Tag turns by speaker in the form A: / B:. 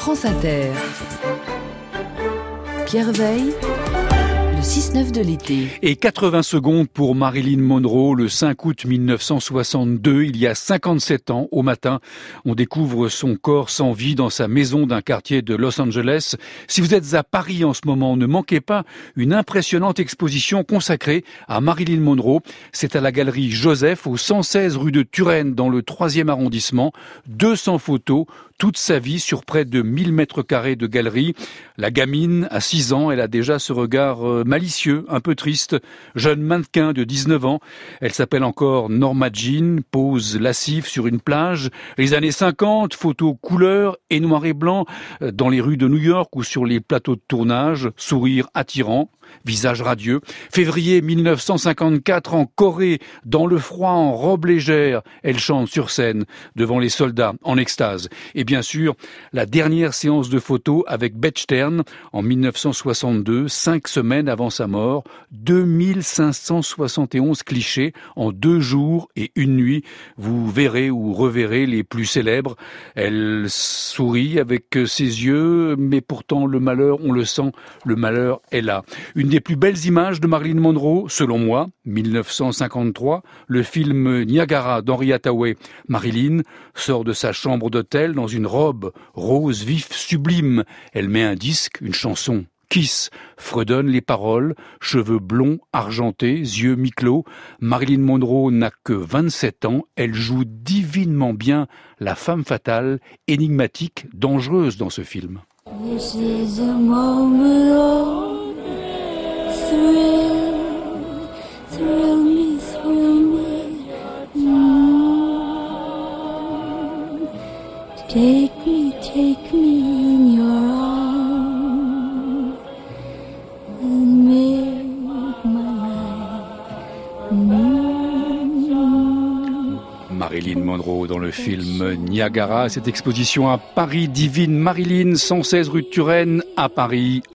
A: France Inter. Pierre Veille, le 6-9 de l'été.
B: Et 80 secondes pour Marilyn Monroe, le 5 août 1962, il y a 57 ans, au matin, on découvre son corps sans vie dans sa maison d'un quartier de Los Angeles. Si vous êtes à Paris en ce moment, ne manquez pas une impressionnante exposition consacrée à Marilyn Monroe. C'est à la galerie Joseph, au 116 rue de Turenne, dans le 3e arrondissement. 200 photos, toute sa vie sur près de 1000 mètres carrés de galerie. La gamine, à 6 ans, elle a déjà ce regard malicieux, un peu triste. Jeune mannequin de 19 ans. Elle s'appelle encore Norma Jean, pose lascive sur une plage. Les années 50, photos couleur et noir et blanc dans les rues de New York ou sur les plateaux de tournage. Sourire attirant, visage radieux. Février 1954, en Corée, dans le froid, en robe légère, elle chante sur scène devant les soldats en extase. Et bien sûr, la dernière séance de photos avec Bette Stern en 1962, 5 semaines avant sa mort, 2571 clichés en 2 jours et 1 nuit. Vous verrez ou reverrez les plus célèbres. Elle sourit avec ses yeux, mais pourtant le malheur, on le sent, le malheur est là. Une des plus belles images de Marilyn Monroe, selon moi, 1953, le film Niagara d'Henry Hathaway. Marilyn sort de sa chambre d'hôtel dans une robe rose vif sublime. Elle met un disque, une chanson. Kiss fredonne les paroles, cheveux blonds, argentés, yeux mi-clos. Marilyn Monroe n'a que 27 ans. Elle joue divinement bien la femme fatale, énigmatique, dangereuse dans ce film.
C: This is a moment of thrill me, thrill me. Take me in your arms and make my life.
B: Marilyn Monroe dans le film Niagara. Cette exposition à Paris, Divine Marilyn, 116 rue de Turenne, à Paris.